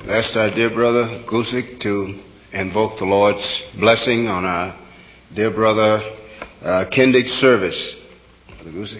Asked our dear brother Gusick to invoke the Lord's blessing on our dear brother Kindig's service. Brother Gusick.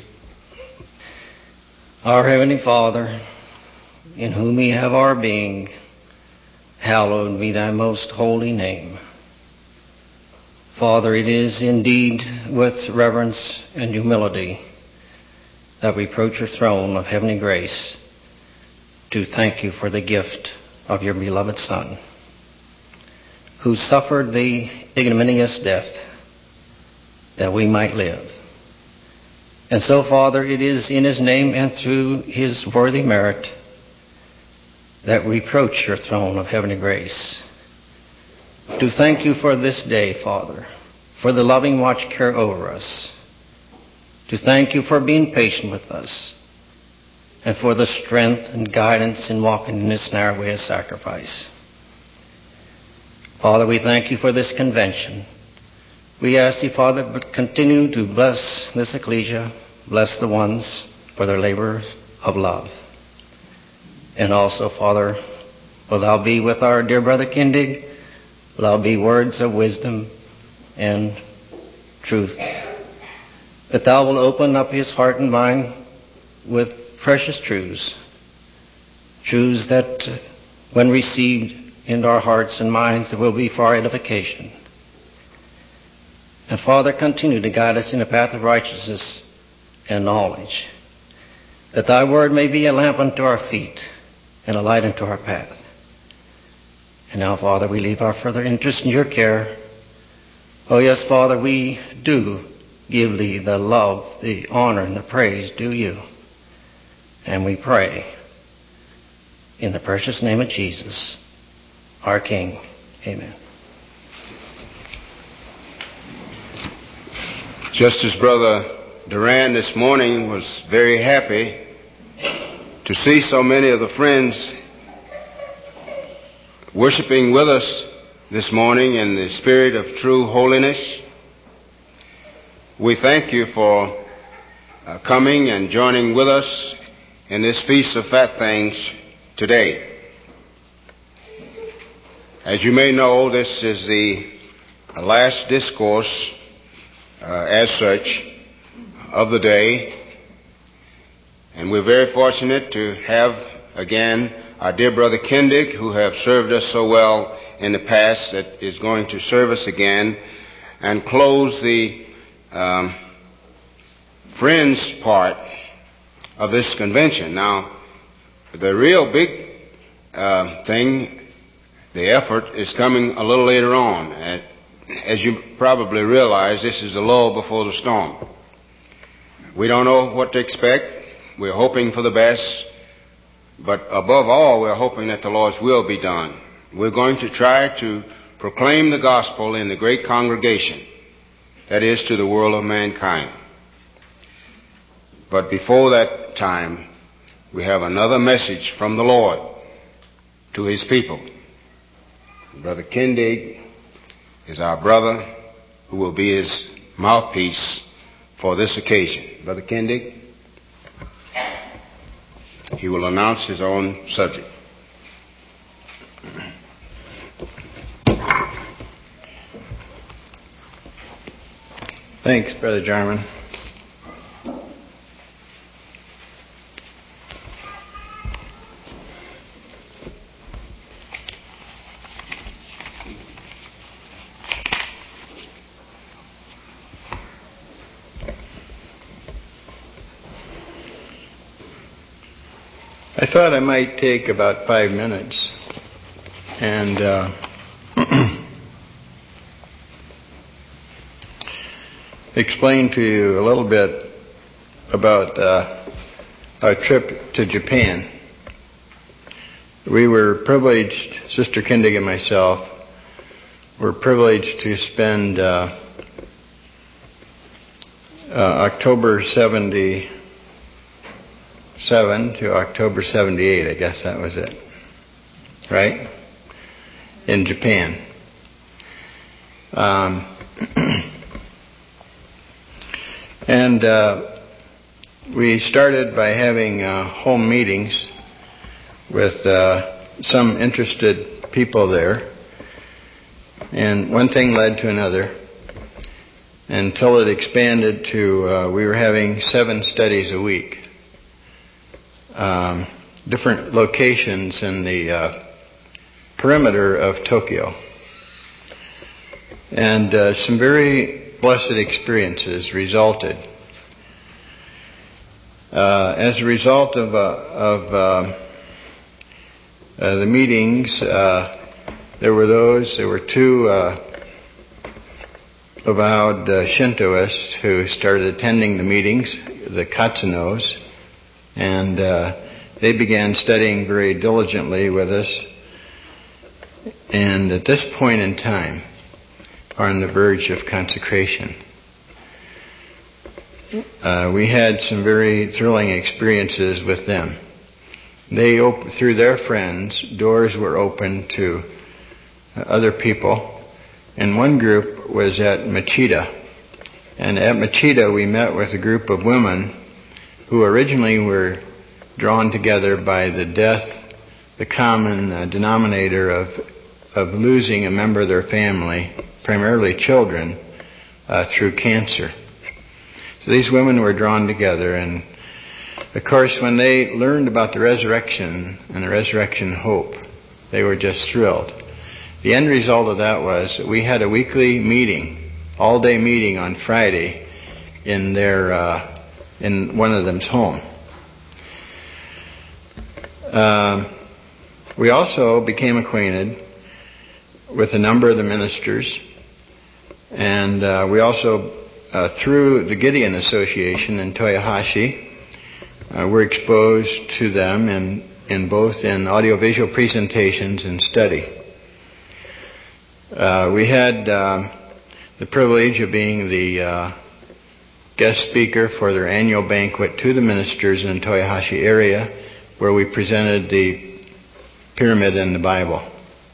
Our Heavenly Father, in whom we have our being, hallowed be thy most holy name. Father, it is indeed with reverence and humility that we approach your throne of heavenly grace to thank you for the gift of your beloved Son, who suffered the ignominious death that we might live. And so, Father, it is in his name and through his worthy merit that we approach your throne of heavenly grace to thank you for this day, Father, for the loving watch care over us, to thank you for being patient with us, and for the strength and guidance in walking in this narrow way of sacrifice. Father, we thank you for this convention. We ask you, Father, but continue to bless this ecclesia, bless the ones for their labor of love. And also, Father, will thou be with our dear brother Kindig, will thou be words of wisdom and truth, that thou will open up his heart and mind with precious truths that when received into our hearts and minds, there will be for our edification. And Father, continue to guide us in the path of righteousness and knowledge, that thy word may be a lamp unto our feet and a light unto our path. And now, Father, we leave our further interest in your care. Oh yes, Father, we do give thee the love, the honor, and the praise due you. And we pray in the precious name of Jesus, our King. Amen. Just as Brother Duran this morning was very happy to see so many of the friends worshiping with us this morning in the spirit of true holiness, we thank you for coming and joining with us in this Feast of Fat Things today. As you may know, this is the last discourse as such of the day, and we're very fortunate to have again our dear brother Kindig, who have served us so well in the past, that is going to serve us again and close the friends part of this convention. Now, the real big thing, the effort, is coming a little later on. As you probably realize, this is the lull before the storm. We don't know what to expect. We're hoping for the best. But above all, we're hoping that the Lord's will be done. We're going to try to proclaim the gospel in the great congregation, that is, to the world of mankind. But before that time, we have another message from the Lord to his people. Brother Kindig is our brother who will be his mouthpiece for this occasion. Brother Kindig, he will announce his own subject. Thanks, Brother Jarman. I thought I might take about 5 minutes and explain to you a little bit about our trip to Japan. We were privileged, Sister Kindig and myself, were privileged to spend October 77 to October 78, I guess that was it, right? In Japan. And we started by having home meetings with some interested people there. And one thing led to another until it expanded to we were having 7 studies a week. Different locations in the perimeter of Tokyo. And some very blessed experiences resulted. As a result of the meetings, there were 2 avowed Shintoists who started attending the meetings, the Katsunos, and they began studying very diligently with us. And at this point in time, are on the verge of consecration. We had some very thrilling experiences with them. They, through their friends, doors were opened to other people. And one group was at Machida. And at Machida we met with a group of women who originally were drawn together by the death, the common denominator of losing a member of their family, primarily children, through cancer. So these women were drawn together, and of course when they learned about the resurrection and the resurrection hope, they were just thrilled. The end result of that was that we had a weekly meeting, all-day meeting on Friday in their in one of them's home. We also became acquainted with a number of the ministers, and we also, through the Gideon Association in Toyohashi, were exposed to them in both in audiovisual presentations and study. We had the privilege of being the guest speaker for their annual banquet to the ministers in the Toyohashi area, where we presented the pyramid and the Bible.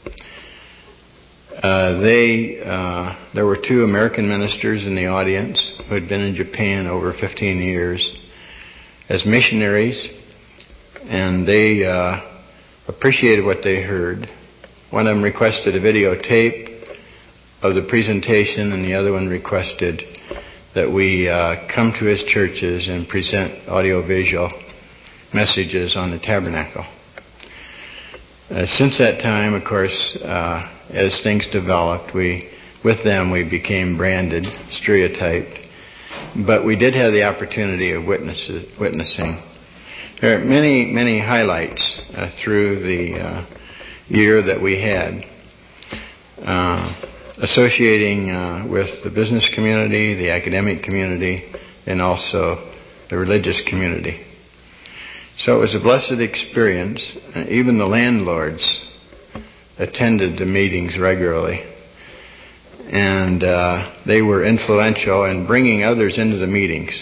There were 2 American ministers in the audience who had been in Japan over 15 years as missionaries, and they appreciated what they heard. One of them requested a videotape of the presentation, and the other one requested that we come to his churches and present audiovisual messages on the tabernacle. Since that time, of course, as things developed, with them we became branded, stereotyped, but we did have the opportunity of witnessing. There are many, many highlights through the year that we had, associating with the business community, the academic community, and also the religious community. So it was a blessed experience. Even the landlords attended the meetings regularly. And they were influential in bringing others into the meetings.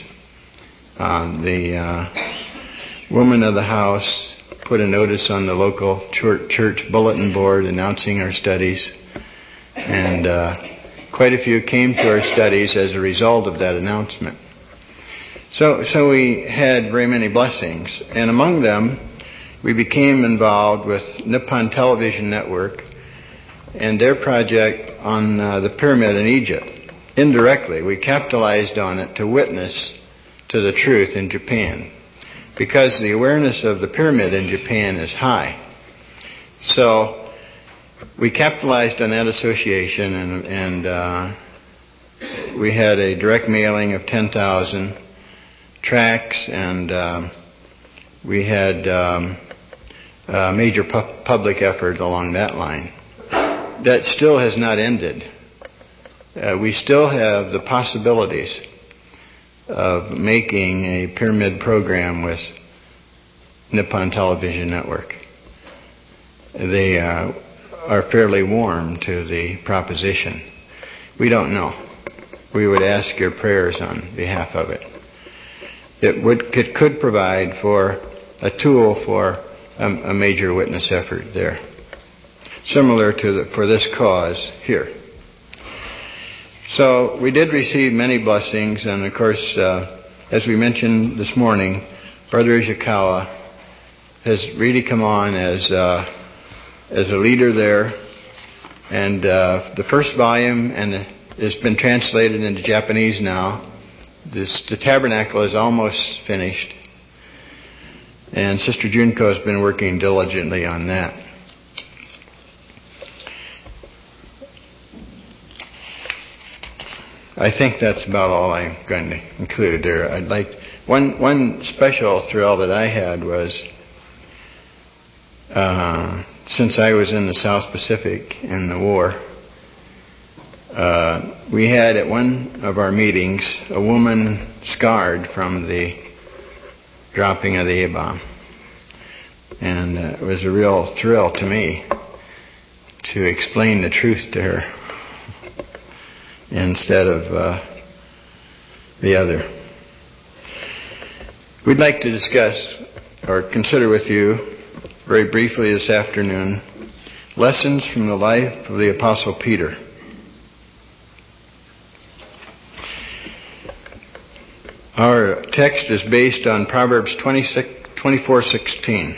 The woman of the house put a notice on the local church bulletin board announcing our studies. And quite a few came to our studies as a result of that announcement. So we had very many blessings, and among them we became involved with Nippon Television Network and their project on the pyramid in Egypt. Indirectly, we capitalized on it to witness to the truth in Japan, because the awareness of the pyramid in Japan is high. So we capitalized on that association, and we had a direct mailing of 10,000 tracts, and we had a major public effort along that line. That still has not ended. We still have the possibilities of making a pyramid program with Nippon Television Network. They are fairly warm to the proposition. We don't know. We would ask your prayers on behalf of it. It could provide for a tool for a major witness effort there, similar to for this cause here. So we did receive many blessings, and of course, as we mentioned this morning, Brother Ishikawa has really come on as as a leader there. And the first volume has been translated into Japanese now. The tabernacle is almost finished. And Sister Junko has been working diligently on that. I think that's about all I'm going to include there. I'd like one special thrill that I had was since I was in the South Pacific in the war, we had at one of our meetings a woman scarred from the dropping of the A-bomb. And it was a real thrill to me to explain the truth to her instead of the other. We'd like to discuss or consider with you very briefly this afternoon lessons from the life of the Apostle Peter. Our text is based on Proverbs 24:16.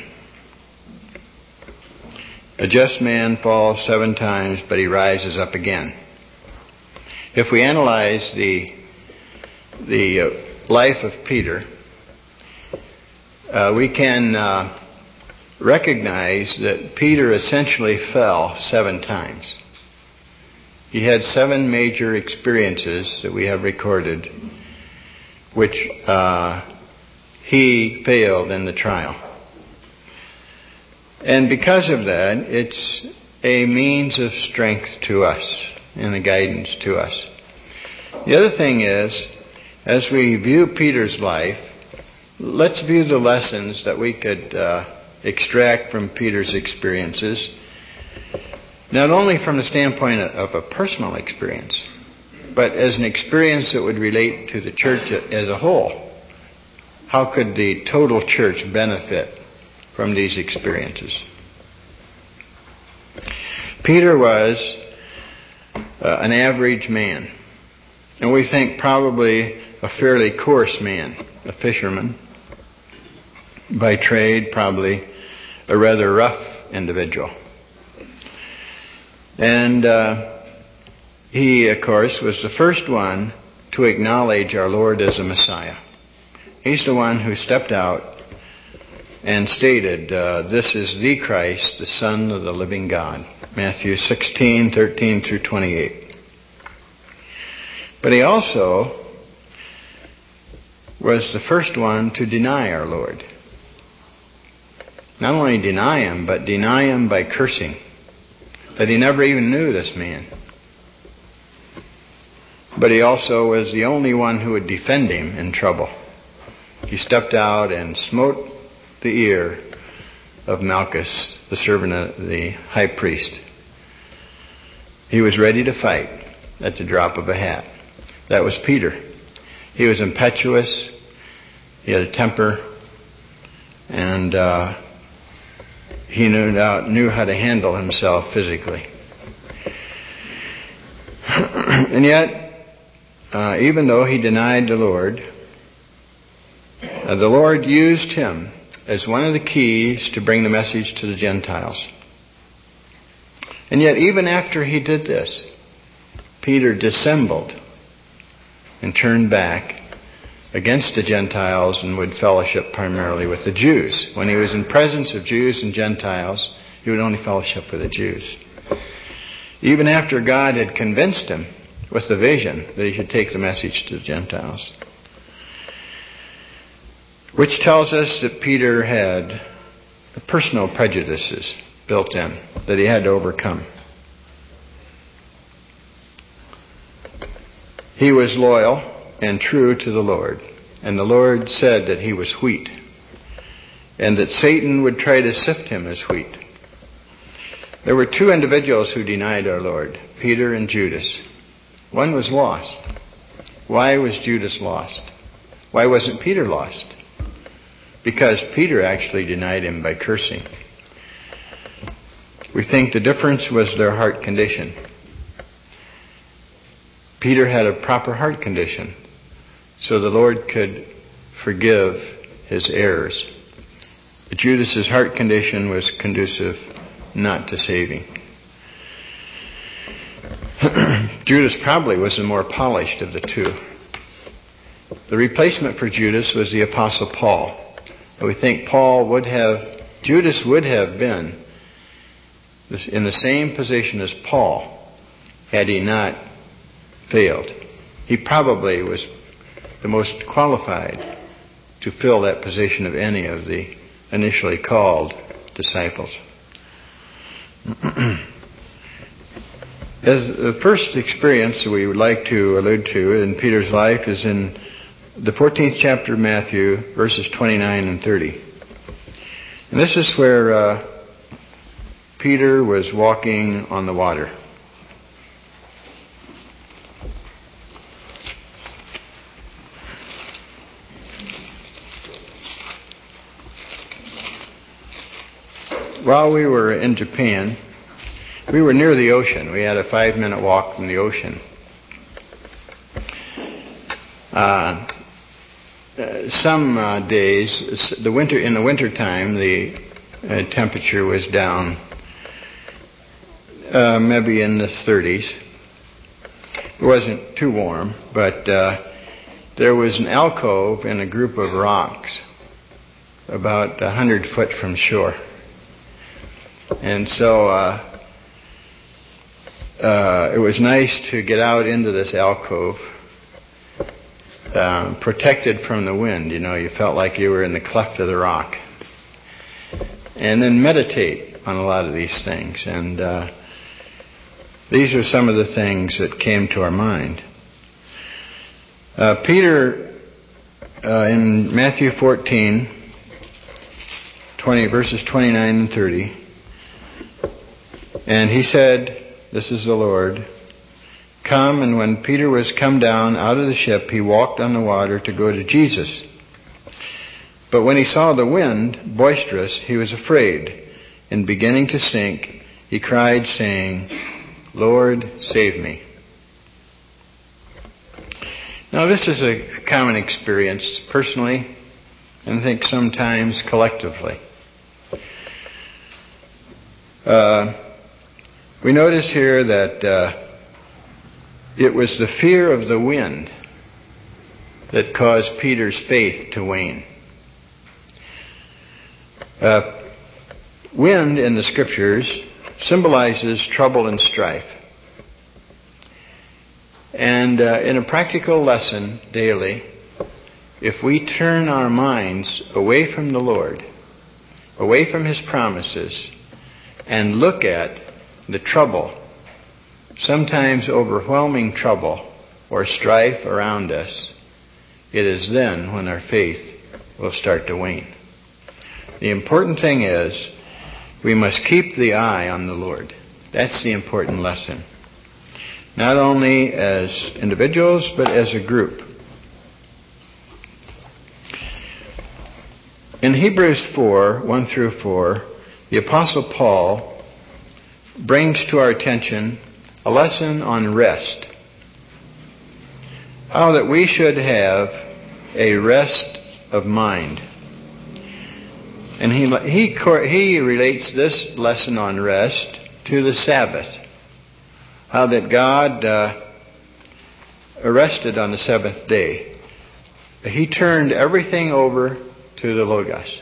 A just man falls 7 times, but he rises up again. If we analyze the life of Peter, we can recognize that Peter essentially fell 7 times. He had 7 major experiences that we have recorded, which he failed in the trial. And because of that, it's a means of strength to us and a guidance to us. The other thing is, as we view Peter's life, let's view the lessons that we could extract from Peter's experiences, not only from the standpoint of a personal experience, but as an experience that would relate to the church as a whole. How could the total church benefit from these experiences? Peter was an average man, and we think probably a fairly coarse man, a fisherman by trade, probably a rather rough individual. And he, of course, was the first one to acknowledge our Lord as a Messiah. He's the one who stepped out and stated, this is the Christ, the Son of the living God. Matthew 16:13 through 28. But he also was the first one to deny our Lord. Not only deny him, but deny him by cursing, that he never even knew this man. But he also was the only one who would defend him in trouble. He stepped out and smote the ear of Malchus, the servant of the high priest. He was ready to fight at the drop of a hat. That was Peter. He was impetuous. He had a temper. And he knew how to handle himself physically. And yet, even though he denied the Lord used him as one of the keys to bring the message to the Gentiles. And yet, even after he did this, Peter dissembled and turned back against the Gentiles and would fellowship primarily with the Jews. When he was in presence of Jews and Gentiles, he would only fellowship with the Jews. Even after God had convinced him with the vision that he should take the message to the Gentiles. Which tells us that Peter had personal prejudices built in that he had to overcome. He was loyal and true to the Lord. And the Lord said that he was wheat. And that Satan would try to sift him as wheat. There were 2 individuals who denied our Lord, Peter and Judas. One was lost. Why was Judas lost? Why wasn't Peter lost? Because Peter actually denied him by cursing. We think the difference was their heart condition. Peter had a proper heart condition, so the Lord could forgive his errors. But Judas's heart condition was conducive not to saving. Judas probably was the more polished of the two. The replacement for Judas was the Apostle Paul. And we think Judas would have been in the same position as Paul had he not failed. He probably was the most qualified to fill that position of any of the initially called disciples. As the first experience we would like to allude to in Peter's life is in the 14th chapter of Matthew, verses 29 and 30. And this is where Peter was walking on the water. While we were in Japan, we were near the ocean. We had a 5-minute walk from the ocean. Some days, in the wintertime, the temperature was down maybe in the 30s. It wasn't too warm, but there was an alcove in a group of rocks about 100 foot from shore. And so it was nice to get out into this alcove, protected from the wind. You know, you felt like you were in the cleft of the rock. And then meditate on a lot of these things. And these are some of the things that came to our mind. Peter, in Matthew 14, verses 29 and 30, and he said, this is the Lord, come, and when Peter was come down out of the ship, he walked on the water to go to Jesus. But when he saw the wind boisterous, he was afraid, and beginning to sink, he cried, saying, Lord, save me. Now this is a common experience personally, and I think sometimes collectively. We notice here that it was the fear of the wind that caused Peter's faith to wane. Wind in the Scriptures symbolizes trouble and strife. And in a practical lesson daily, if we turn our minds away from the Lord, away from His promises, and look at the trouble, sometimes overwhelming trouble or strife around us, it is then when our faith will start to wane. The important thing is we must keep the eye on the Lord. That's the important lesson. Not only as individuals, but as a group. In Hebrews 4, 1 through 4, the Apostle Paul brings to our attention a lesson on rest. How that we should have a rest of mind. And he relates this lesson on rest to the Sabbath. How that God rested on the seventh day. He turned everything over to the Logos.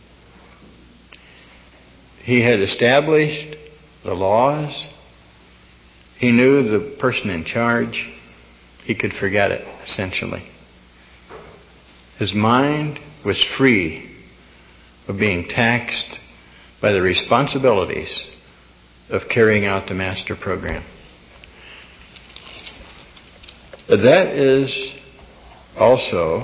He had established the laws. He knew the person in charge. He could forget it, essentially. His mind was free of being taxed by the responsibilities of carrying out the master program. That is also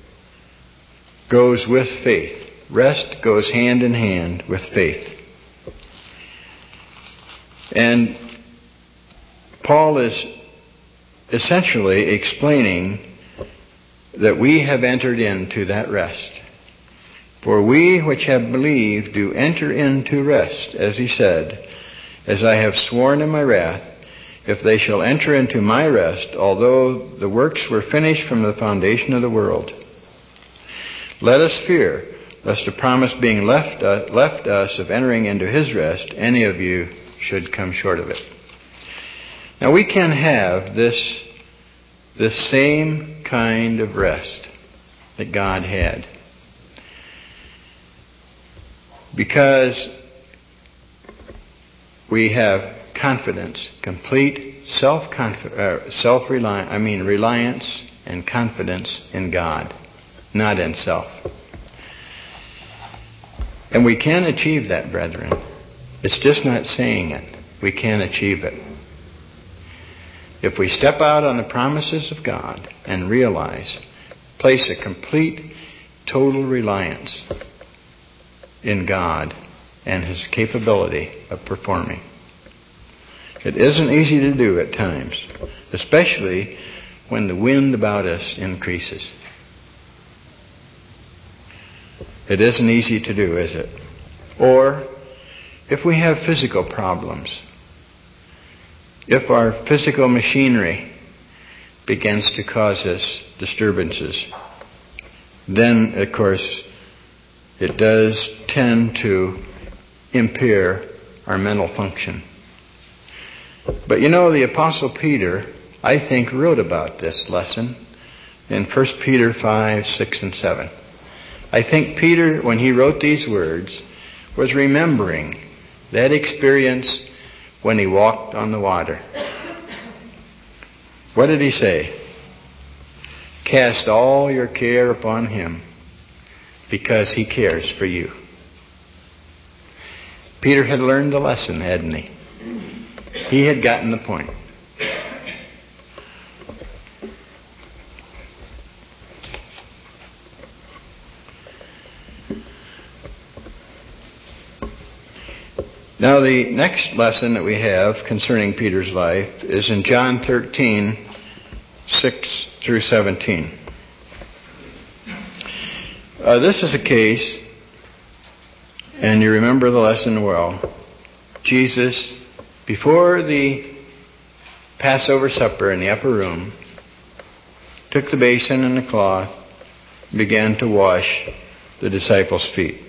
goes with faith. Rest goes hand in hand with faith. And Paul is essentially explaining that we have entered into that rest. For we which have believed do enter into rest, as he said, as I have sworn in my wrath, if they shall enter into my rest, although the works were finished from the foundation of the world. Let us fear, lest a promise being left us of entering into his rest, any of you should come short of it. Now we can have this same kind of rest that God had, because we have confidence, complete reliance and confidence in God, not in self. And we can achieve that, brethren. It's just not saying it. We can achieve it. If we step out on the promises of God and place a complete, total reliance in God and His capability of performing. It isn't easy to do at times, especially when the wind about us increases. It isn't easy to do, is it? Or if we have physical problems, if our physical machinery begins to cause us disturbances, then, of course, it does tend to impair our mental function. But the Apostle Peter, I think, wrote about this lesson in 1 Peter 5, 6, and 7. I think Peter, when he wrote these words, was remembering that experience when he walked on the water. What did he say? Cast all your care upon Him, because He cares for you. Peter had learned the lesson, hadn't he? He had gotten the point. Now the next lesson that we have concerning Peter's life is in John 13, 6 through 17. This is a case, and you remember the lesson well. Jesus, before the Passover supper in the upper room, took the basin and the cloth and began to wash the disciples' feet.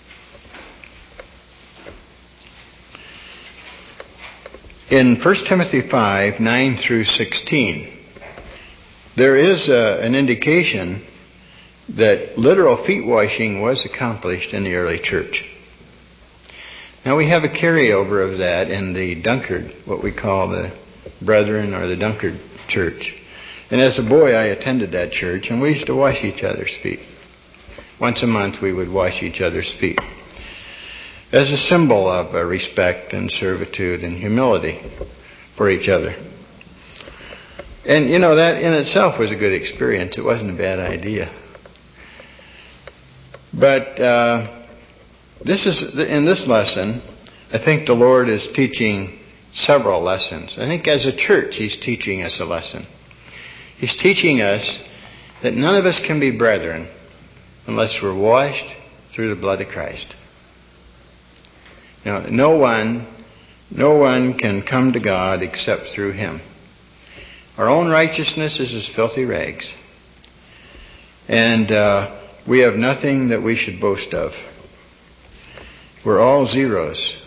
In 1 Timothy 5, 9 through 16, there is an indication that literal feet washing was accomplished in the early church. Now we have a carryover of that in the Dunkard, what we call the Brethren or the Dunkard Church. And as a boy I attended that church, and we used to wash each other's feet. Once a month we would wash each other's feet, as a symbol of respect and servitude and humility for each other. And that in itself was a good experience. It wasn't a bad idea. But in this lesson, I think the Lord is teaching several lessons. I think as a church He's teaching us a lesson. He's teaching us that none of us can be brethren unless we're washed through the blood of Christ. Now, no one can come to God except through Him. Our own righteousness is as filthy rags. And we have nothing that we should boast of. We're all zeros.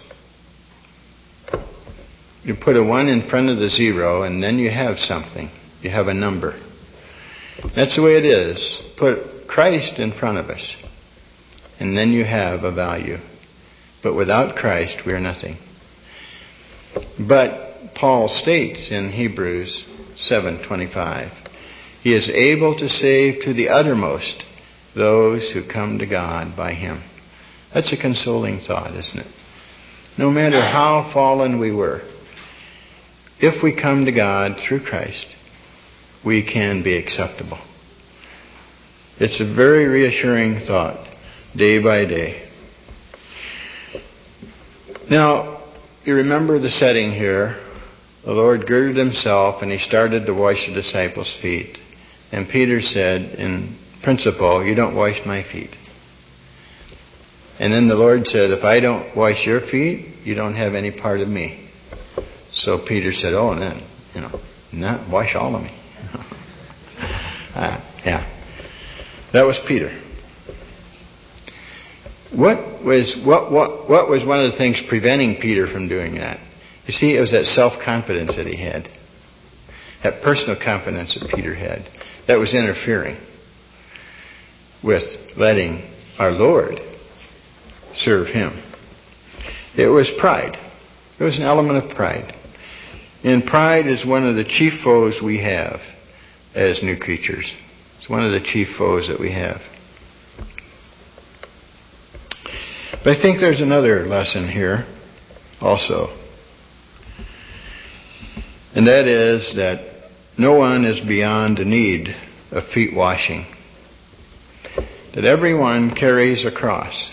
You put a 1 in front of the 0 and then you have something. You have a number. That's the way it is. Put Christ in front of us and then you have a value. But without Christ, we are nothing. But Paul states in Hebrews 7:25, He is able to save to the uttermost those who come to God by Him. That's a consoling thought, isn't it? No matter how fallen we were, if we come to God through Christ, we can be acceptable. It's a very reassuring thought, day by day. Now, you remember the setting here. The Lord girded Himself and He started to wash the disciples' feet. And Peter said, in principle, you don't wash my feet. And then the Lord said, if I don't wash your feet, you don't have any part of me. So Peter said, oh, and then, not wash all of me. Yeah. That was Peter. What was one of the things preventing Peter from doing that? You see, it was that self-confidence that he had. That personal confidence that Peter had. That was interfering with letting our Lord serve him. It was pride. It was an element of pride. And pride is one of the chief foes we have as new creatures. It's one of the chief foes that we have. But I think there's another lesson here also. And that is that no one is beyond the need of feet washing. That everyone carries a cross.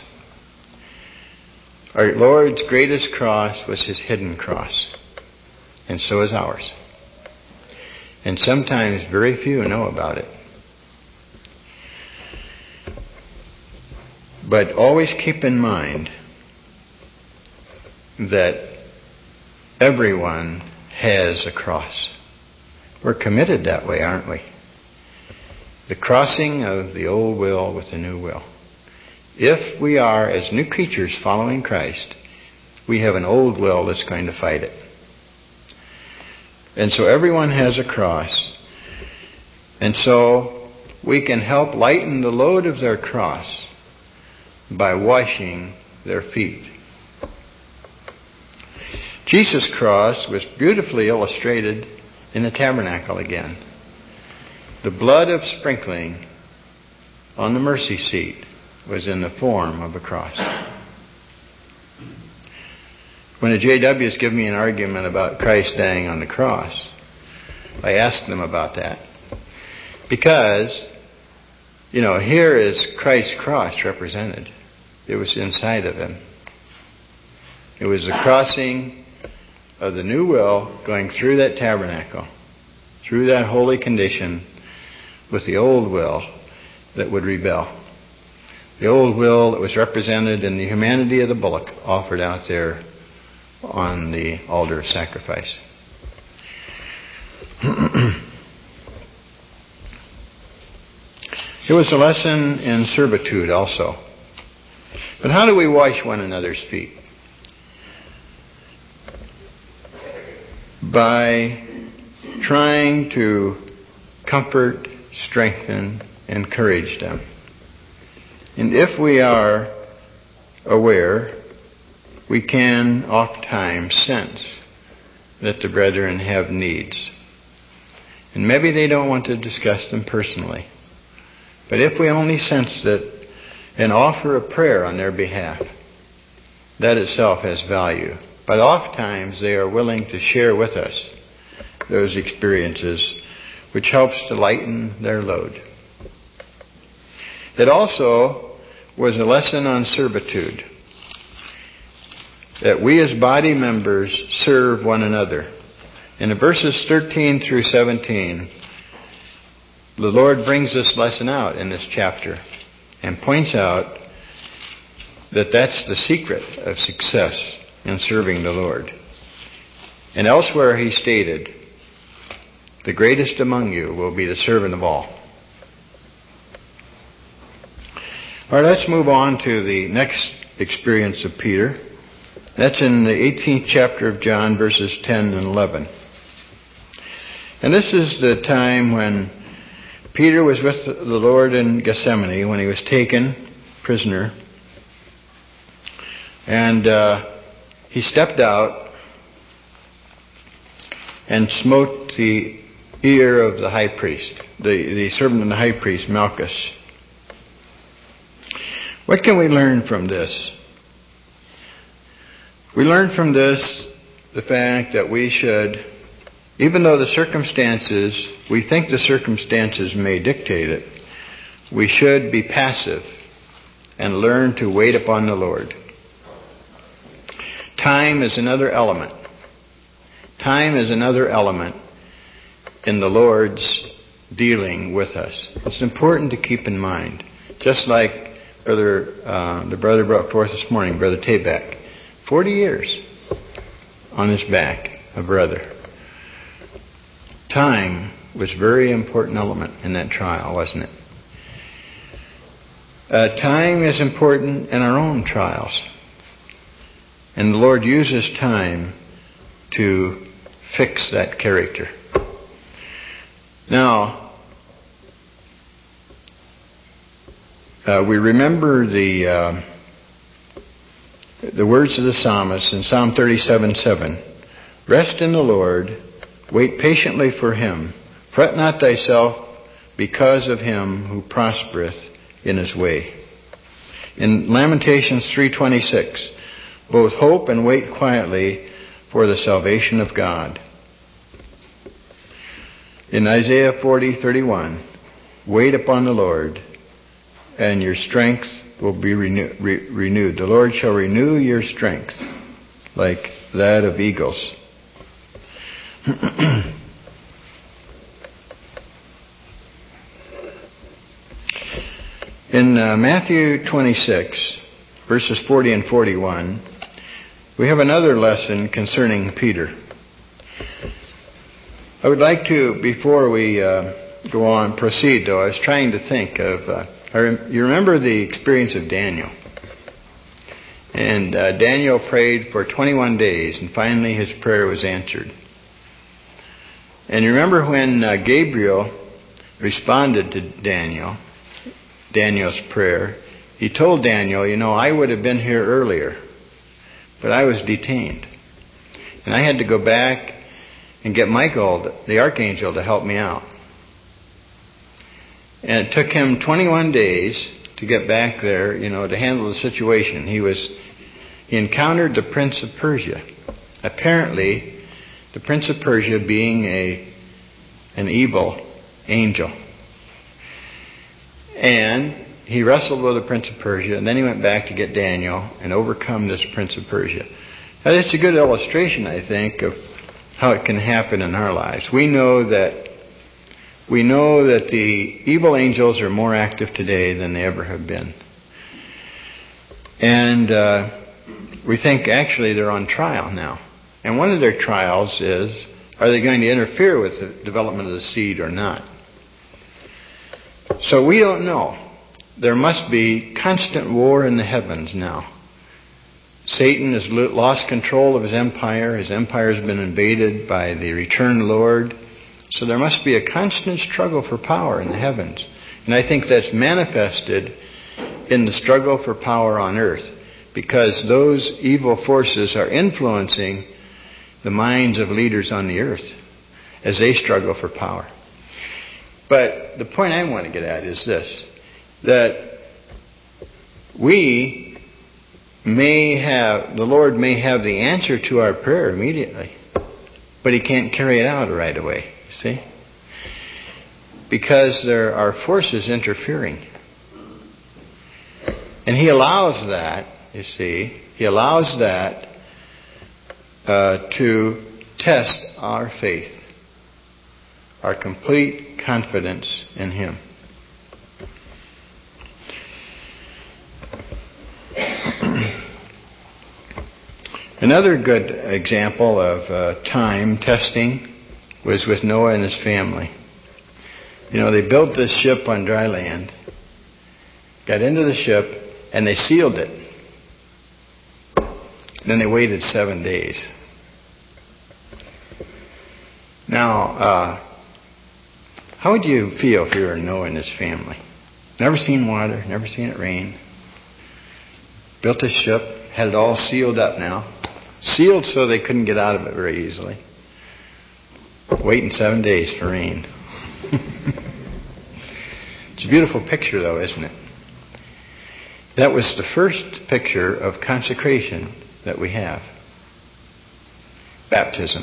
Our Lord's greatest cross was his hidden cross. And so is ours. And sometimes very few know about it. But always keep in mind that everyone has a cross. We're committed that way, aren't we? The crossing of the old will with the new will. If we are, as new creatures following Christ, we have an old will that's going to fight it. And so everyone has a cross. And so we can help lighten the load of their cross by washing their feet. Jesus' cross was beautifully illustrated in the tabernacle again. The blood of sprinkling on the mercy seat was in the form of a cross. When the JWs give me an argument about Christ dying on the cross, I ask them about that. Because, here is Christ's cross represented. It was inside of him. It was the crossing of the new will going through that tabernacle, through that holy condition, with the old will that would rebel. The old will that was represented in the humanity of the bullock offered out there on the altar of sacrifice. It was a lesson in servitude also. But how do we wash one another's feet? By trying to comfort, strengthen, encourage them. And if we are aware, we can oftentimes sense that the brethren have needs. And maybe they don't want to discuss them personally. But if we only sense that and offer a prayer on their behalf, that itself has value. But oftentimes they are willing to share with us those experiences, which helps to lighten their load. It also was a lesson on servitude, that we as body members serve one another. In the verses 13 through 17, the Lord brings this lesson out in this chapter and points out that that's the secret of success in serving the Lord. And elsewhere he stated, the greatest among you will be the servant of all. All right, let's move on to the next experience of Peter. That's in the 18th chapter of John, verses 10 and 11. And this is the time when Peter was with the Lord in Gethsemane when he was taken prisoner. And he stepped out and smote the ear of the high priest, the servant of the high priest, Malchus. What can we learn from this? We learn from this the fact that we should, even though the circumstances, we think the circumstances may dictate it, we should be passive and learn to wait upon the Lord. Time is another element. Time is another element in the Lord's dealing with us. It's important to keep in mind. Just like the brother brought forth this morning, Brother Tabak. 40 years on his back, a brother. Time was a very important element in that trial, wasn't it? Time is important in our own trials. And the Lord uses time to fix that character. Now, we remember the words of the psalmist in Psalm 37:7. Rest in the Lord, wait patiently for him. Fret not thyself because of him who prospereth in his way. In Lamentations 3:26, both hope and wait quietly for the salvation of God. In Isaiah 40:31, wait upon the Lord, and your strength will be renewed. The Lord shall renew your strength like that of eagles. In Matthew 26, verses 40 and 41, we have another lesson concerning Peter. I would like to, before we go on, proceed, though, I was trying to think of, you remember the experience of Daniel. And Daniel prayed for 21 days, and finally his prayer was answered. And you remember when Gabriel responded to Daniel's prayer, he told Daniel, I would have been here earlier, but I was detained. And I had to go back and get Michael, the archangel, to help me out. And it took him 21 days to get back there, to handle the situation. He encountered the Prince of Persia. Apparently, the Prince of Persia being an evil angel. And he wrestled with the Prince of Persia, and then he went back to get Daniel and overcome this Prince of Persia. Now, that's a good illustration, I think, of how it can happen in our lives. We know that the evil angels are more active today than they ever have been. And we think actually they're on trial now. And one of their trials is, are they going to interfere with the development of the seed or not? So we don't know. There must be constant war in the heavens now. Satan has lost control of his empire. His empire has been invaded by the returned Lord. So there must be a constant struggle for power in the heavens. And I think that's manifested in the struggle for power on earth, because those evil forces are influencing the minds of leaders on the earth as they struggle for power. But the point I want to get at is this, that the Lord may have the answer to our prayer immediately, but He can't carry it out right away, you see? Because there are forces interfering. And He allows that, you see, He allows that to test our faith, our complete confidence in Him. Another good example of time testing was with Noah and his family. They built this ship on dry land, got into the ship, and they sealed it. Then they waited 7 days. Now, how would you feel if you were Noah and his family? Never seen water, never seen it rain. Built a ship, had it all sealed up now. Sealed so they couldn't get out of it very easily. Waiting 7 days for rain. It's a beautiful picture, though, isn't it? That was the first picture of consecration that we have. Baptism.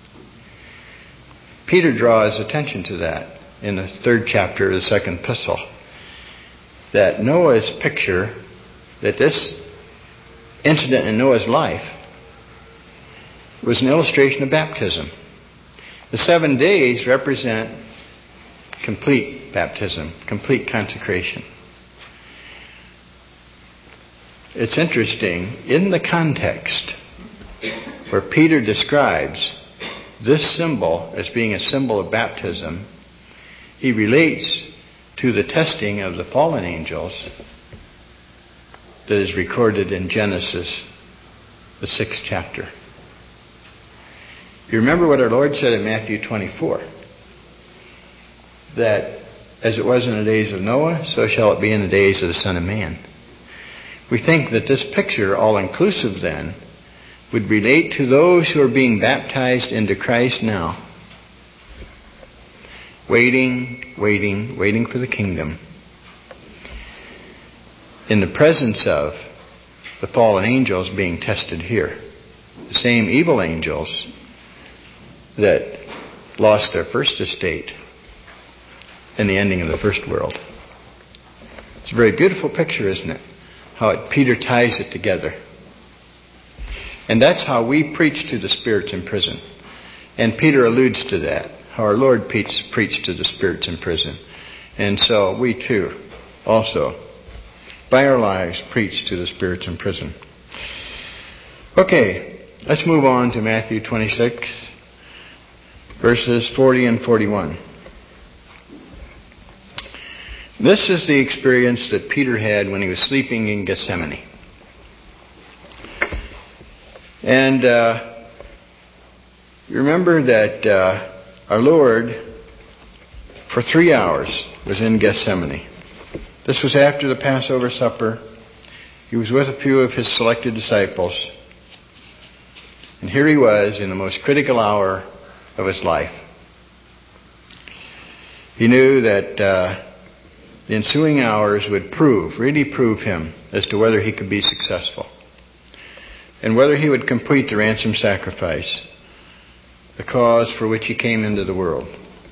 Peter draws attention to that in the 3rd chapter of the 2nd epistle. That Noah's picture, that this incident in Noah's life was an illustration of baptism. The 7 days represent complete baptism, complete consecration. It's interesting, in the context where Peter describes this symbol as being a symbol of baptism, he relates to the testing of the fallen angels that is recorded in Genesis, the 6th chapter. You remember what our Lord said in Matthew 24, that as it was in the days of Noah, so shall it be in the days of the Son of Man. We think that this picture, all-inclusive then, would relate to those who are being baptized into Christ now. Waiting for the kingdom. In the presence of the fallen angels being tested here. The same evil angels that lost their first estate in the ending of the first world. It's a very beautiful picture, isn't it? How Peter ties it together. And that's how we preach to the spirits in prison. And Peter alludes to that, how our Lord preached to the spirits in prison. And so we too, also, by our lives, preach to the spirits in prison. Okay, let's move on to Matthew 26, verses 40 and 41. This is the experience that Peter had when he was sleeping in Gethsemane. And you remember that our Lord, for 3 hours, was in Gethsemane. This was after the Passover supper. He was with a few of his selected disciples. And here he was in the most critical hour of his life. He knew that the ensuing hours would really prove him as to whether he could be successful. And whether he would complete the ransom sacrifice, the cause for which he came into the world.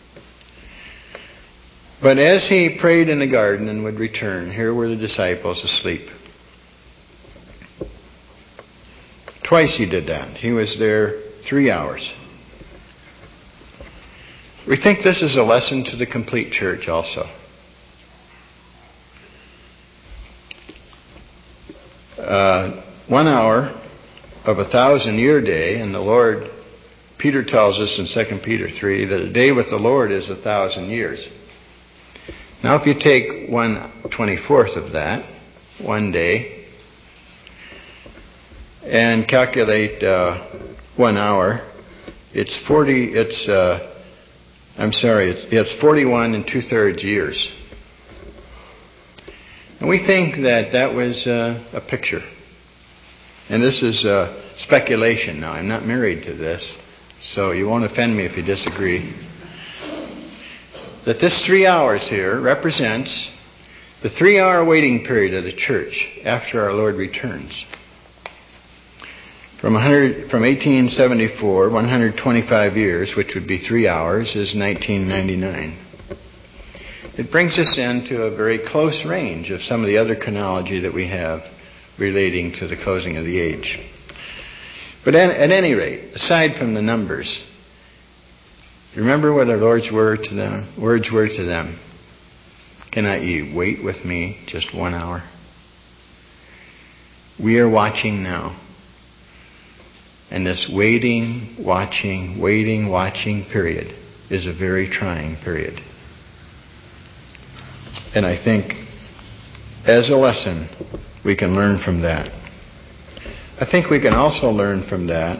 But as he prayed in the garden and would return, here were the disciples asleep. Twice he did that. He was there 3 hours. We think this is a lesson to the complete church also. 1 hour of 1,000-year day, and the Lord, Peter tells us in 2 Peter 3 that a day with the Lord is 1,000 years. Now if you take 1/24 of that, 1 day, and calculate 1 hour, it's 41 2/3 years. And we think that was a picture. And this is speculation. Now, I'm not married to this, so you won't offend me if you disagree. That this 3 hours here represents the 3-hour waiting period of the church after our Lord returns. From 1874, 125 years, which would be 3 hours, is 1999. It brings us into a very close range of some of the other chronology that we have relating to the closing of the age. But at any rate, aside from the numbers, remember what our Lord's words were to them. Cannot ye wait with me just 1 hour? We are watching now. And this waiting, watching period is a very trying period. And I think, as a lesson, we can learn from that. I think we can also learn from that.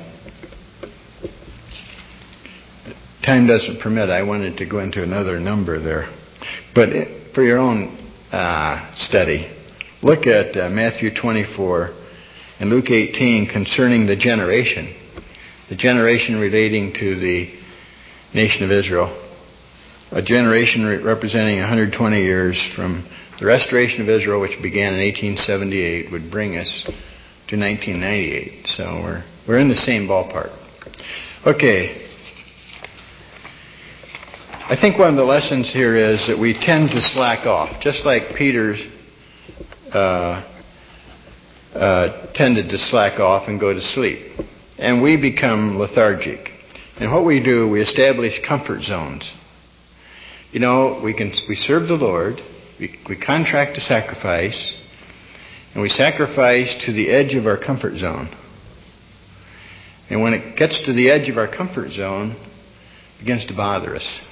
Time doesn't permit. I wanted to go into another number there. But for your own study, look at Matthew 24 and Luke 18 concerning the generation relating to the nation of Israel. A generation representing 120 years from the restoration of Israel, which began in 1878, would bring us to 1998. So we're in the same ballpark. Okay. I think one of the lessons here is that we tend to slack off, just like Peter tended to slack off and go to sleep. And we become lethargic. And what we do, we establish comfort zones. You know, we serve the Lord, we contract to sacrifice, and we sacrifice to the edge of our comfort zone. And when it gets to the edge of our comfort zone, it begins to bother us.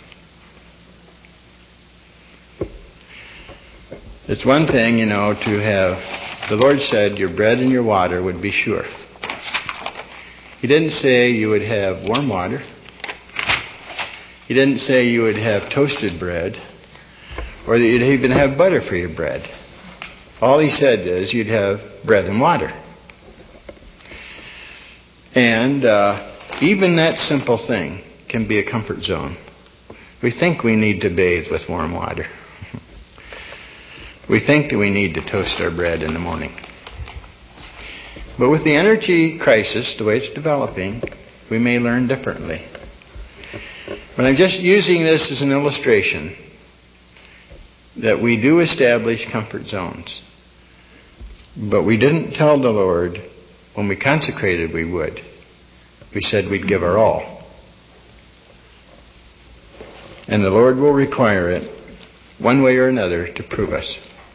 It's one thing, to have the Lord said your bread and your water would be sure. He didn't say you would have warm water. He didn't say you would have toasted bread or that you'd even have butter for your bread. All he said is you'd have bread and water. And even that simple thing can be a comfort zone. We think we need to bathe with warm water. We think that we need to toast our bread in the morning. But with the energy crisis, the way it's developing, we may learn differently. But I'm just using this as an illustration that we do establish comfort zones. But we didn't tell the Lord when we consecrated we would. We said we'd give our all. And the Lord will require it one way or another to prove us.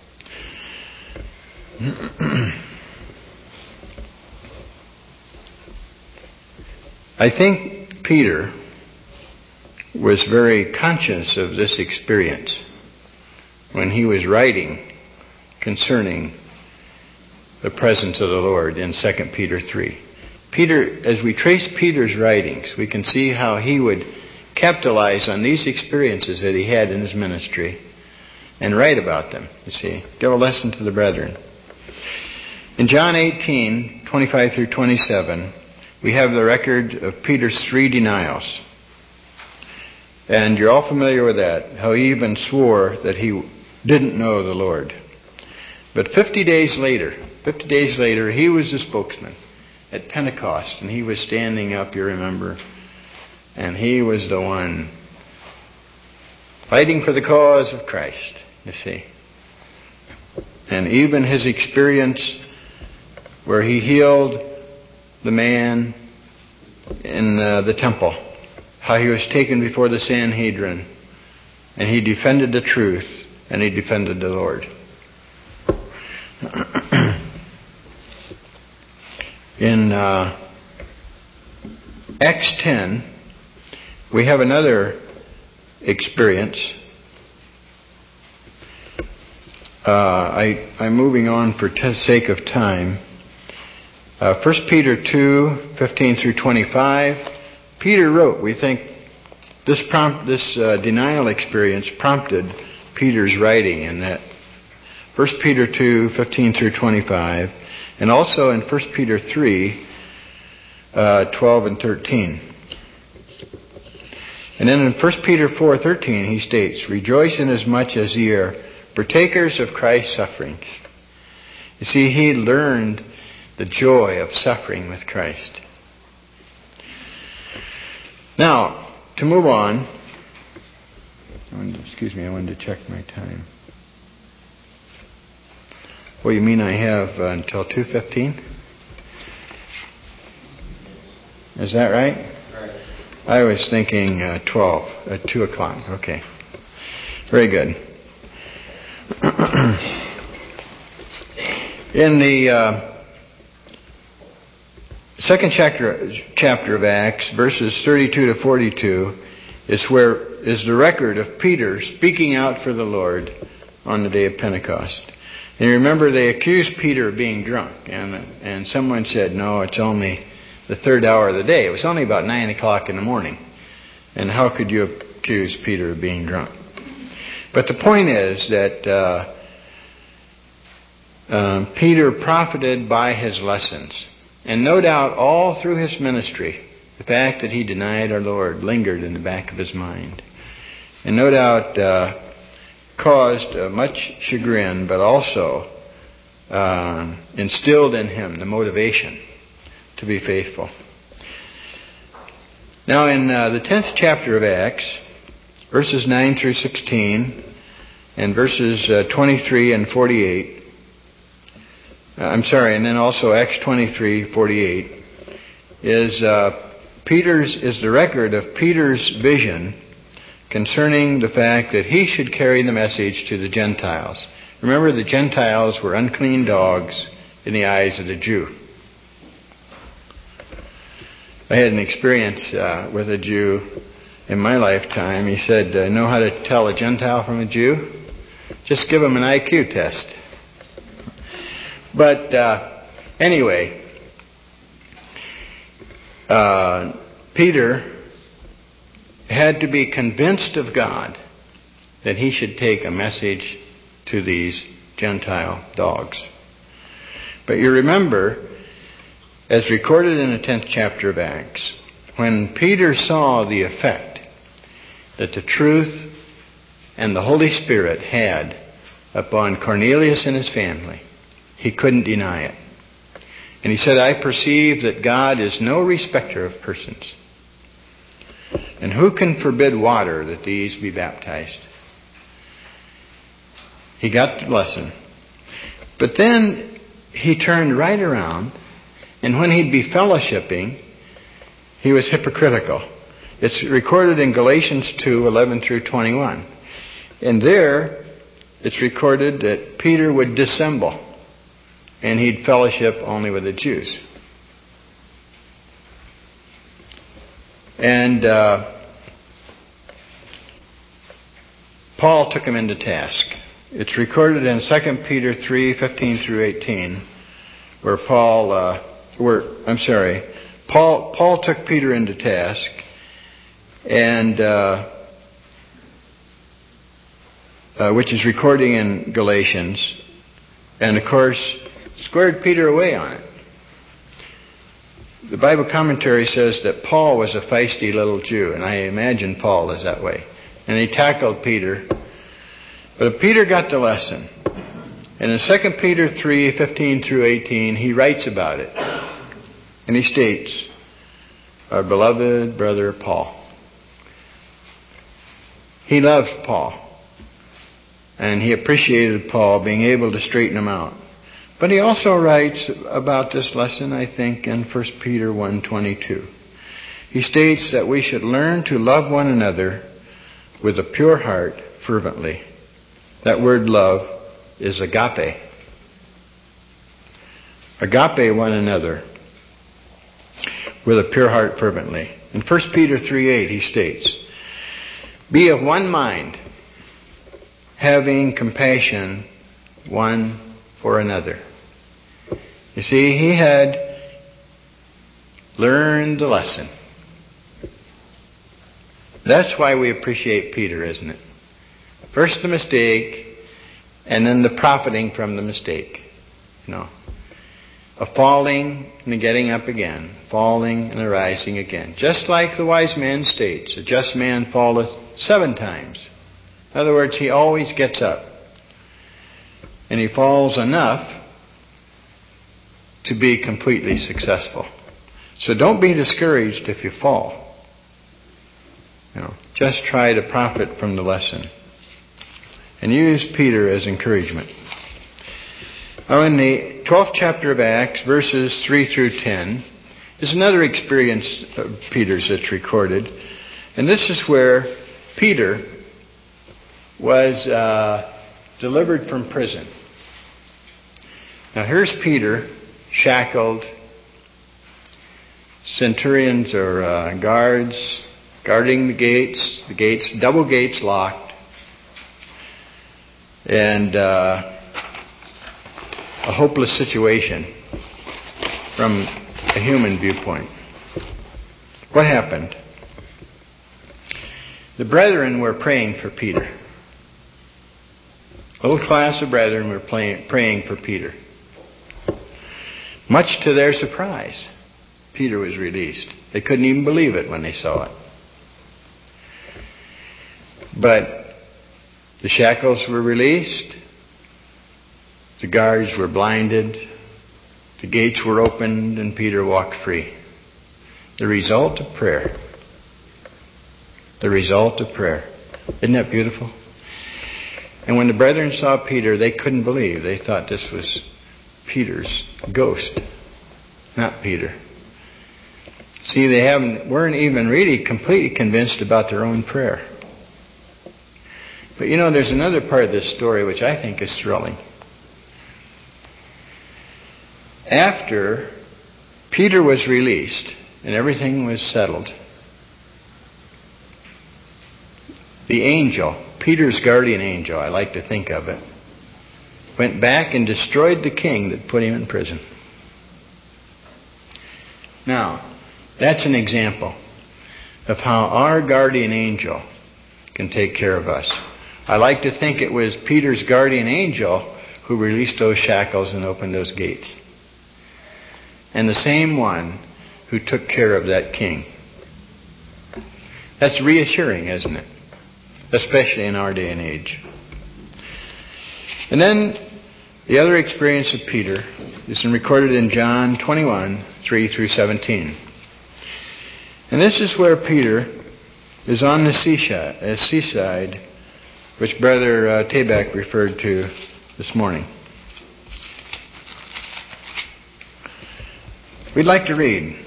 I think Peter was very conscious of this experience when he was writing concerning the presence of the Lord in 2 Peter 3. Peter, as we trace Peter's writings, we can see how he would capitalize on these experiences that he had in his ministry and write about them, you see. Give a lesson to the brethren. In John 18, 25 through 27, we have the record of Peter's 3 denials. And you're all familiar with that, how he even swore that he didn't know the Lord. But 50 days later, he was the spokesman at Pentecost, and he was standing up, you remember, and he was the one fighting for the cause of Christ, you see. And even his experience where he healed the man in the temple, how he was taken before the Sanhedrin, and he defended the truth, and he defended the Lord. In Acts 10, we have another experience. I'm moving on for sake of time. 1 Peter 2, 15 through 25. Peter wrote, we think this denial experience prompted Peter's writing in that 1 Peter 2, 15 through 25, and also in 1 Peter 3, 12 and 13. And then in 1 Peter 4, 13, he states, rejoice inasmuch as ye are partakers of Christ's sufferings. You see, he learned the joy of suffering with Christ. Now, to move on, I wanted to check my time. Well, you mean I have until 2:15? Is that right? Right. I was thinking 2 o'clock. Okay. Very good. In the second chapter of Acts, verses 32 to 42, is the record of Peter speaking out for the Lord on the day of Pentecost. And you remember they accused Peter of being drunk, and someone said, no, it's only the third hour of the day. It was only about 9 o'clock in the morning. And how could you accuse Peter of being drunk? But the point is that Peter profited by his lessons. And no doubt all through his ministry, the fact that he denied our Lord lingered in the back of his mind. And no doubt caused much chagrin, but also instilled in him the motivation to be faithful. Now in the 10th chapter of Acts, verses 9 through 16, and verses 23 and 48, and then also Acts 23:48 is the record of Peter's vision concerning the fact that he should carry the message to the Gentiles. Remember, the Gentiles were unclean dogs in the eyes of the Jew. I had an experience with a Jew in my lifetime. He said, know how to tell a Gentile from a Jew? Just give him an IQ test. But anyway, Peter had to be convinced of God that he should take a message to these Gentile dogs. But you remember, as recorded in the 10th chapter of Acts, when Peter saw the effect that the truth and the Holy Spirit had upon Cornelius and his family, he couldn't deny it. And he said, I perceive that God is no respecter of persons. And who can forbid water that these be baptized? He got the lesson. But then he turned right around, and when he'd be fellowshipping, he was hypocritical. It's recorded in Galatians 2:11 through 21. And there, it's recorded that Peter would dissemble, and he'd fellowship only with the Jews. And Paul took him into task. It's recorded in 2 Peter 3:15 through 18, where Paul took Peter into task, and which is recording in Galatians, and of course squared Peter away on it. The Bible commentary says that Paul was a feisty little Jew, and I imagine Paul is that way. And he tackled Peter, but Peter got the lesson. And in 2 Peter 3:15 through 18, he writes about it. And he states, our beloved brother Paul. He loved Paul. And he appreciated Paul being able to straighten him out. But he also writes about this lesson, I think, in 1 Peter 1:22. He states that we should learn to love one another with a pure heart fervently. That word love is agape. Agape one another with a pure heart fervently. In 1 Peter 3:8 he states, be of one mind, having compassion one for another. You see, he had learned the lesson. That's why we appreciate Peter, isn't it? First the mistake, and then the profiting from the mistake. A falling and a getting up again, falling and a rising again. Just like the wise man states, a just man falleth 7 times. In other words, he always gets up. And he falls enough to be completely successful. So don't be discouraged if you fall. Just try to profit from the lesson. And use Peter as encouragement. Now in the 12th chapter of Acts, verses 3 through 10, is another experience of Peter's that's recorded. And this is where Peter was delivered from prison. Now here's Peter, shackled, centurions or guards guarding the gates, double gates locked, and a hopeless situation from a human viewpoint. What happened? The brethren were praying for Peter. A little class of brethren were praying for Peter. Much to their surprise, Peter was released. They couldn't even believe it when they saw it. But the shackles were released. The guards were blinded. The gates were opened, and Peter walked free. The result of prayer. The result of prayer. Isn't that beautiful? And when the brethren saw Peter, they couldn't believe. They thought this was Peter's ghost, not Peter. See, they weren't even really completely convinced about their own prayer. But there's another part of this story which I think is thrilling. After Peter was released and everything was settled, the angel, Peter's guardian angel, I like to think of it, went back and destroyed the king that put him in prison. Now, that's an example of how our guardian angel can take care of us. I like to think it was Peter's guardian angel who released those shackles and opened those gates. And the same one who took care of that king. That's reassuring, isn't it? Especially in our day and age. And then the other experience of Peter is recorded in John 21, 3 through 17. And this is where Peter is on the seaside, which Brother Tabak referred to this morning. We'd like to read.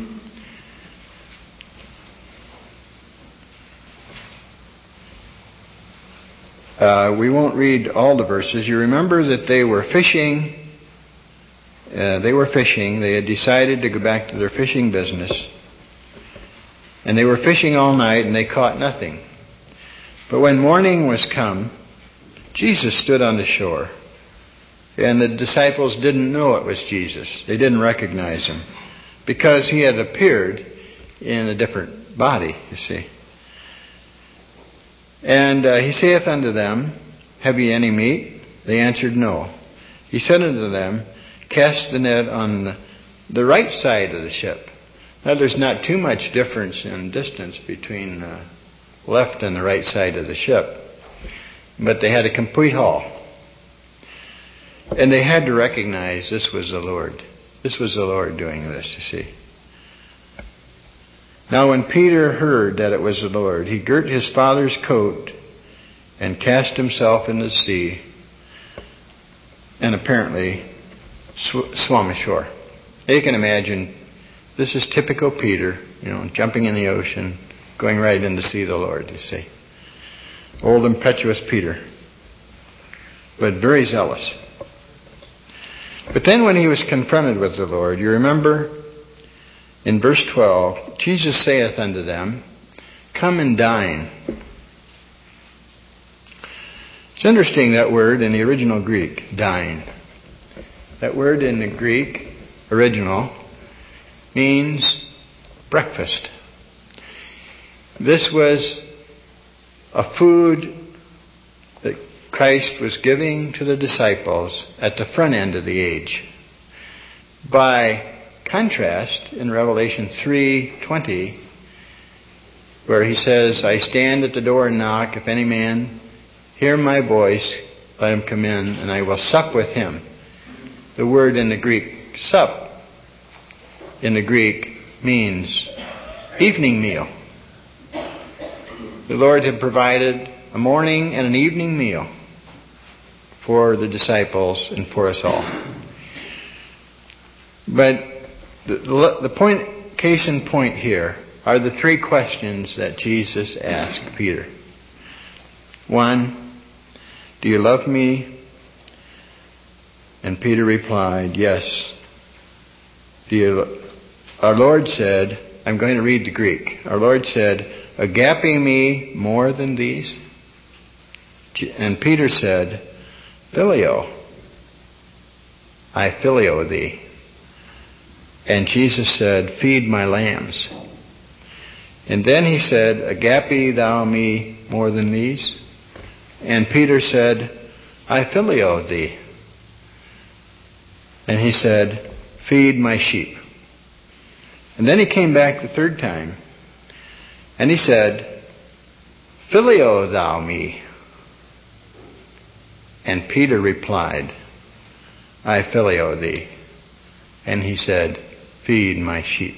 We won't read all the verses. You remember that they were fishing. They had decided to go back to their fishing business. And they were fishing all night and they caught nothing. But when morning was come, Jesus stood on the shore. And the disciples didn't know it was Jesus. They didn't recognize him. Because he had appeared in a different body, you see. And he saith unto them, Have ye any meat? They answered, No. He said unto them, Cast the net on the right side of the ship. Now there's not too much difference in distance between left and the right side of the ship. But they had a complete haul. And they had to recognize this was the Lord. This was the Lord doing this, you see. Now when Peter heard that it was the Lord, he girt his father's coat and cast himself in the sea and apparently swam ashore. Now you can imagine, this is typical Peter, jumping in the ocean, going right in to see the Lord, you see. Old impetuous Peter, but very zealous. But then when he was confronted with the Lord, you remember in verse 12, Jesus saith unto them, Come and dine. It's interesting, that word in the original Greek, dine. That word in the Greek original means breakfast. This was a food that Christ was giving to the disciples at the front end of the age. By contrast, in Revelation 3:20, where he says, I stand at the door and knock. If any man hear my voice, let him come in, and I will sup with him. The word in the Greek, sup, in the Greek means evening meal. The Lord had provided a morning and an evening meal for the disciples and for us all. But the point, case in point here, are the three questions that Jesus asked Peter. 1, do you love me? And Peter replied, yes. Our Lord said, I'm going to read the Greek. Our Lord said, agape me more than these? And Peter said, Phileo, I phileo thee. And Jesus said, feed my lambs. And then he said, agape thou me more than these? And Peter said, I phileo thee. And he said, feed my sheep. And then he came back the third time, and he said, phileo thou me. And Peter replied, I phileo thee. And he said, feed my sheep.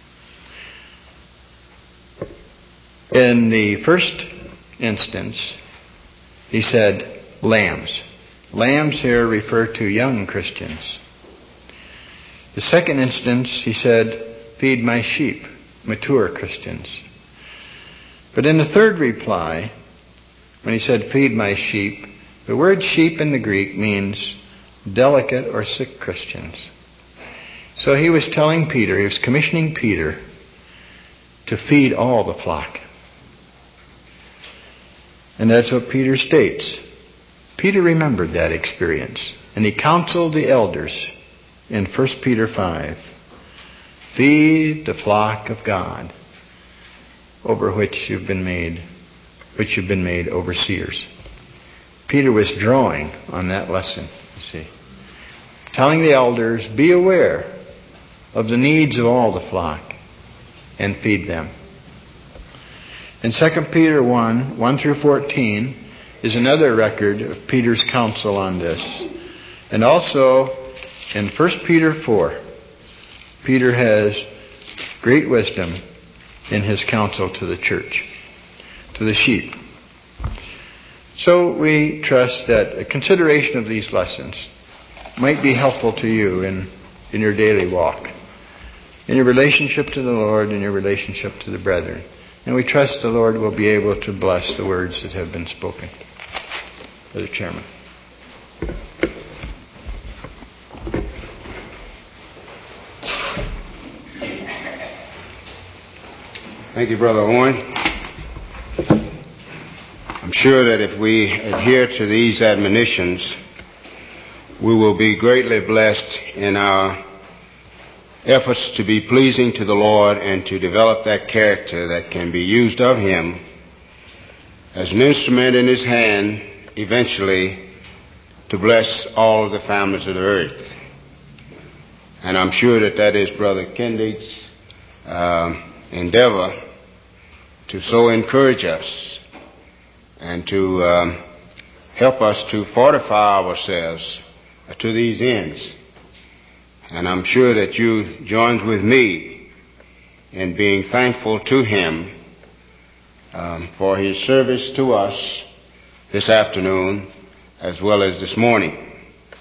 In the first instance, he said, lambs. Lambs here refer to young Christians. The second instance, he said, feed my sheep, mature Christians. But in the third reply, when he said, feed my sheep, the word sheep in the Greek means delicate or sick Christians. So he was telling Peter, he was commissioning Peter to feed all the flock. And that's what Peter states. Peter remembered that experience, and he counseled the elders in 1 Peter 5. Feed the flock of God, over which you've been made overseers. Peter was drawing on that lesson, you see. Telling the elders, be aware of the needs of all the flock and feed them. In 2 Peter 1 through 14 is another record of Peter's counsel on this. And also in 1 Peter 4, Peter has great wisdom in his counsel to the church, to the sheep. So we trust that a consideration of these lessons might be helpful to you in your daily walk, in your relationship to the Lord, in your relationship to the brethren. And we trust the Lord will be able to bless the words that have been spoken. Brother Chairman. Thank you, Brother Owen. I'm sure that if we adhere to these admonitions, we will be greatly blessed in our efforts to be pleasing to the Lord and to develop that character that can be used of Him as an instrument in His hand eventually to bless all of the families of the earth. And I'm sure that is Brother Kindig's endeavor to so encourage us and to help us to fortify ourselves to these ends. And I'm sure that you joins with me in being thankful to him for his service to us this afternoon as well as this morning.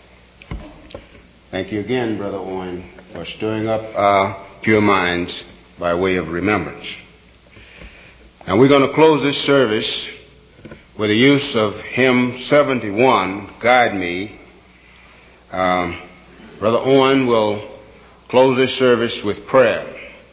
Thank you again, Brother Owen, for stirring up our pure minds by way of remembrance. Now we're going to close this service with the use of hymn 71, Guide Me. Brother Owen will close this service with prayer.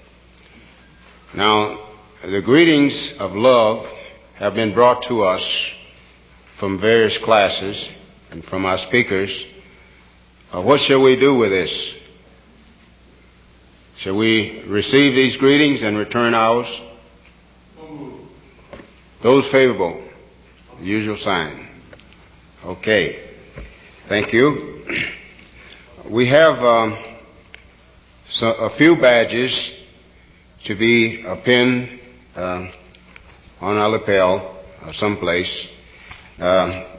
Now, the greetings of love have been brought to us from various classes and from our speakers. What shall we do with this? Shall we receive these greetings and return ours? Those favorable, the usual sign. Okay. Thank you. We have a few badges to be pinned on our lapel someplace.